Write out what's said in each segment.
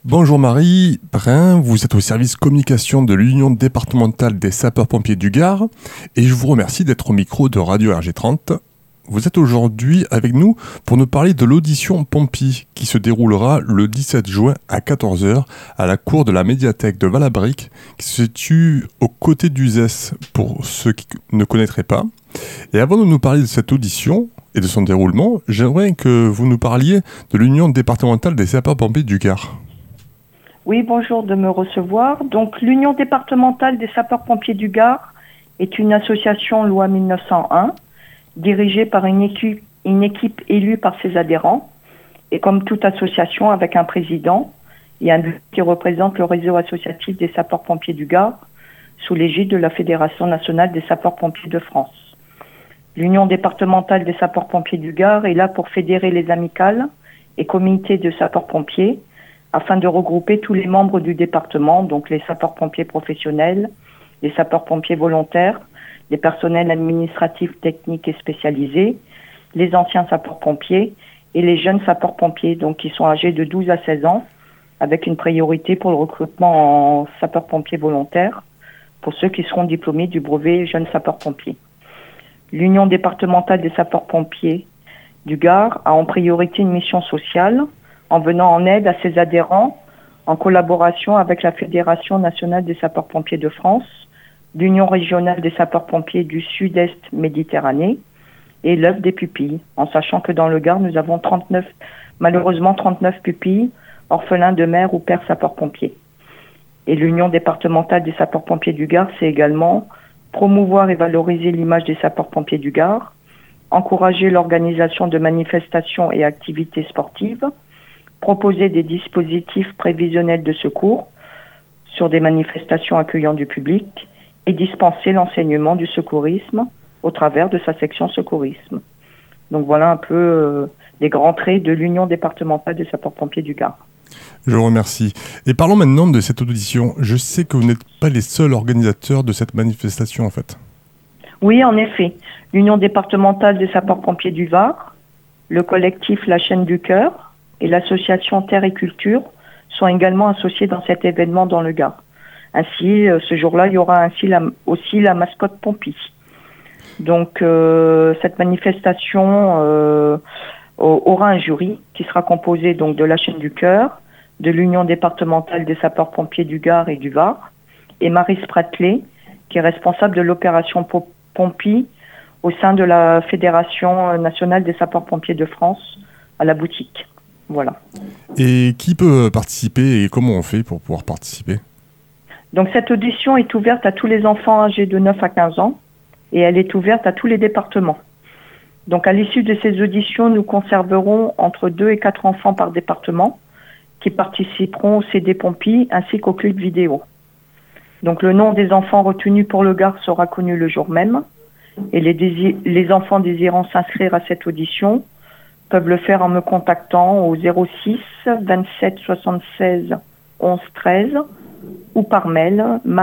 Bonjour Marie Brun, vous êtes au service communication de l'Union départementale des sapeurs-pompiers du Gard et je vous remercie d'être au micro de Radio RG30. Vous êtes aujourd'hui avec nous pour nous parler de l'audition Pompi qui se déroulera le 17 juin à 14 heures à la cour de la médiathèque de Valabrique qui se situe aux côtés d'Uzès pour ceux qui ne connaîtraient pas. Et avant de nous parler de cette audition et de son déroulement, j'aimerais que vous nous parliez de l'Union départementale des sapeurs-pompiers du Gard. Oui, bonjour de me recevoir. Donc, l'Union départementale des sapeurs-pompiers du Gard est une association loi 1901, dirigée par une équipe élue par ses adhérents, et comme toute association avec un président et un bureau qui représente le réseau associatif des sapeurs-pompiers du Gard, sous l'égide de la Fédération nationale des sapeurs-pompiers de France. L'Union départementale des sapeurs-pompiers du Gard est là pour fédérer les amicales et comités de sapeurs-pompiers, afin de regrouper tous les membres du département, donc les sapeurs-pompiers professionnels, les sapeurs-pompiers volontaires, les personnels administratifs, techniques et spécialisés, les anciens sapeurs-pompiers et les jeunes sapeurs-pompiers, donc qui sont âgés de 12 à 16 ans, avec une priorité pour le recrutement en sapeurs-pompiers volontaires, pour ceux qui seront diplômés du brevet jeunes sapeurs-pompiers. L'Union départementale des sapeurs-pompiers du Gard a en priorité une mission sociale, en venant en aide à ses adhérents, en collaboration avec la Fédération nationale des sapeurs-pompiers de France, l'Union régionale des sapeurs-pompiers du Sud-Est Méditerranée et l'œuvre des pupilles, en sachant que dans le Gard, nous avons malheureusement 39 pupilles, orphelins de mère ou père sapeurs-pompiers. Et l'Union départementale des sapeurs-pompiers du Gard, c'est également promouvoir et valoriser l'image des sapeurs-pompiers du Gard, encourager l'organisation de manifestations et activités sportives, proposer des dispositifs prévisionnels de secours sur des manifestations accueillant du public et dispenser l'enseignement du secourisme au travers de sa section secourisme. Donc voilà un peu les grands traits de l'Union départementale des sapeurs-pompiers du Gard. Je vous remercie. Et parlons maintenant de cette audition. Je sais que vous n'êtes pas les seuls organisateurs de cette manifestation en fait. Oui, en effet. L'Union départementale des sapeurs-pompiers du Var, le collectif La Chaîne du Cœur, et l'association Terre et Culture sont également associés dans cet événement dans le Gard. Ainsi, ce jour-là, il y aura aussi la mascotte Pompi. Donc, cette manifestation aura un jury qui sera composé donc de la Chaîne du Cœur, de l'Union départementale des sapeurs-pompiers du Gard et du Var, et Marie Spratley, qui est responsable de l'opération Pompi au sein de la Fédération nationale des sapeurs-pompiers de France à la boutique. Voilà. Et qui peut participer et comment on fait pour pouvoir participer ? Donc cette audition est ouverte à tous les enfants âgés de 9 à 15 ans et elle est ouverte à tous les départements. Donc à l'issue de ces auditions, nous conserverons entre 2 et 4 enfants par département qui participeront au CD Pompi ainsi qu'au clip vidéo. Donc le nom des enfants retenus pour le Gard sera connu le jour même et les enfants désirant s'inscrire à cette audition peuvent le faire en me contactant au 06 27 76 11 13 ou par mail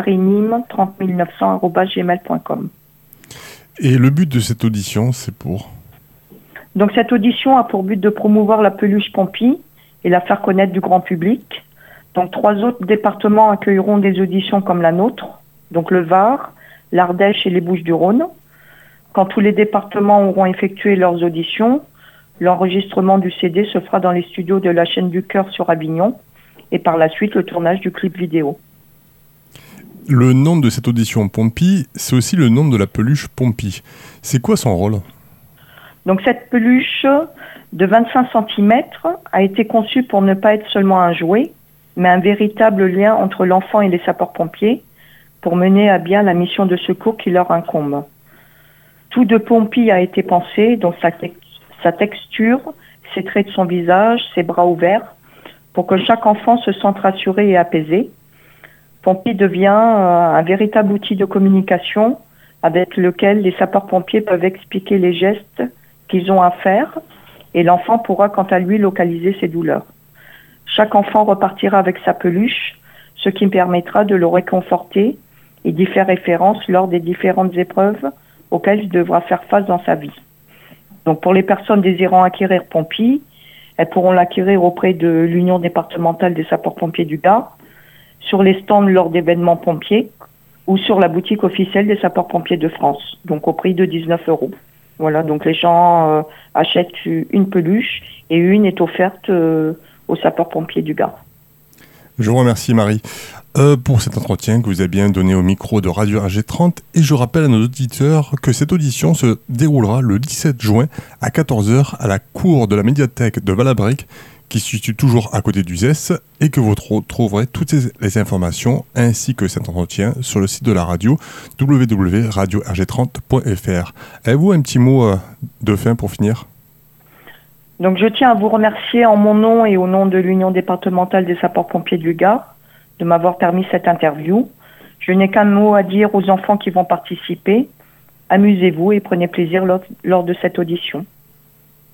marinime30900@gmail.com. Et le but de cette audition, c'est pour ? Donc cette audition a pour but de promouvoir la peluche Pompi et la faire connaître du grand public. Donc 3 autres départements accueilleront des auditions comme la nôtre, donc le Var, l'Ardèche et les Bouches-du-Rhône. Quand tous les départements auront effectué leurs auditions, l'enregistrement du CD se fera dans les studios de la Chaîne du Cœur sur Avignon et par la suite le tournage du clip vidéo. Le nom de cette audition Pompi, c'est aussi le nom de la peluche Pompi. C'est quoi son rôle ? Donc cette peluche de 25 cm a été conçue pour ne pas être seulement un jouet, mais un véritable lien entre l'enfant et les sapeurs-pompiers pour mener à bien la mission de secours qui leur incombe. Tout de Pompi a été pensé, donc sa texture, ses traits de son visage, ses bras ouverts, pour que chaque enfant se sente rassuré et apaisé. Pompi devient un véritable outil de communication avec lequel les sapeurs-pompiers peuvent expliquer les gestes qu'ils ont à faire et l'enfant pourra quant à lui localiser ses douleurs. Chaque enfant repartira avec sa peluche, ce qui permettra de le réconforter et d'y faire référence lors des différentes épreuves auxquelles il devra faire face dans sa vie. Donc pour les personnes désirant acquérir Pompi, Elles pourront l'acquérir auprès de l'Union départementale des sapeurs-pompiers du Gard, sur les stands lors d'événements pompiers ou sur la boutique officielle des sapeurs-pompiers de France, donc au prix de 19 €. Voilà, donc les gens achètent une peluche et une est offerte aux sapeurs-pompiers du Gard. Je vous remercie Marie pour cet entretien que vous avez bien donné au micro de Radio RG30 et je rappelle à nos auditeurs que cette audition se déroulera le 17 juin à 14h à la cour de la médiathèque de Valabrique qui se situe toujours à côté du ZES et que vous trouverez toutes les informations ainsi que cet entretien sur le site de la radio www.radiorg30.fr. Avez-vous un petit mot de fin pour finir ? Donc je tiens à vous remercier en mon nom et au nom de l'Union départementale des sapeurs-pompiers du Gard de m'avoir permis cette interview. Je n'ai qu'un mot à dire aux enfants qui vont participer. Amusez-vous et prenez plaisir lors de cette audition.